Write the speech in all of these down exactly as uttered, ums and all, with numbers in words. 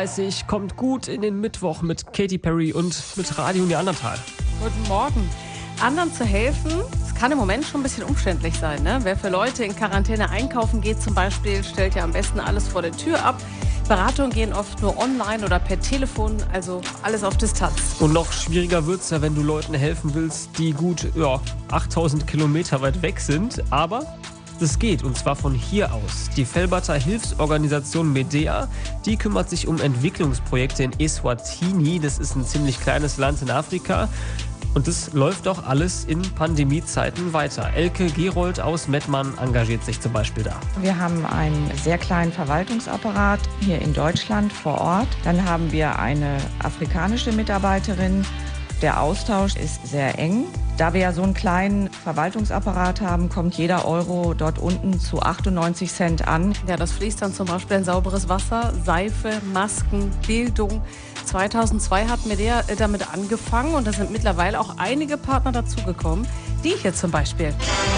dreißig, kommt gut in den Mittwoch mit Katy Perry und mit Radio Neandertal. Guten Morgen. Anderen zu helfen, das kann im Moment schon ein bisschen umständlich sein. Ne? Wer für Leute in Quarantäne einkaufen geht zum Beispiel, stellt ja am besten alles vor der Tür ab. Beratungen gehen oft nur online oder per Telefon, also alles auf Distanz. Und noch schwieriger wird's ja, wenn du Leuten helfen willst, die gut ja, achttausend Kilometer weit weg sind. Aber das geht, und zwar von hier aus. Die Velberter Hilfsorganisation Medea, die kümmert sich um Entwicklungsprojekte in Eswatini. Das ist ein ziemlich kleines Land in Afrika. Und das läuft auch alles in Pandemiezeiten weiter. Elke Gerold aus Mettmann engagiert sich zum Beispiel da. Wir haben einen sehr kleinen Verwaltungsapparat hier in Deutschland vor Ort. Dann haben wir eine afrikanische Mitarbeiterin. Der Austausch ist sehr eng. Da wir ja so einen kleinen Verwaltungsapparat haben, kommt jeder Euro dort unten zu achtundneunzig Cent an. Ja, das fließt dann zum Beispiel in sauberes Wasser, Seife, Masken, Bildung. zweitausendzwei hat Medea damit angefangen und da sind mittlerweile auch einige Partner dazugekommen. Die hier zum Beispiel.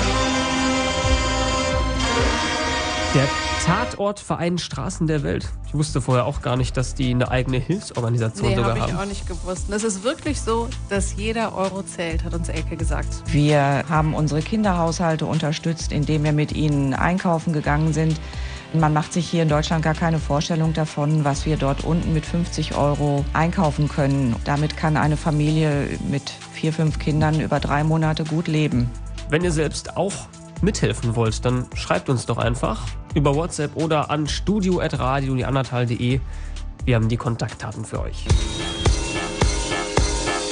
Der Tatortverein Straßen der Welt. Ich wusste vorher auch gar nicht, dass die eine eigene Hilfsorganisation nee, sogar hab haben. Nee, habe ich auch nicht gewusst. Und es ist wirklich so, dass jeder Euro zählt, hat uns Elke gesagt. Wir haben unsere Kinderhaushalte unterstützt, indem wir mit ihnen einkaufen gegangen sind. Man macht sich hier in Deutschland gar keine Vorstellung davon, was wir dort unten mit fünfzig Euro einkaufen können. Damit kann eine Familie mit vier, fünf Kindern über drei Monate gut leben. Wenn ihr selbst auch mithelfen wollt, dann schreibt uns doch einfach über WhatsApp oder an studio at radio neandertal punkt de. Wir haben die Kontaktdaten für euch.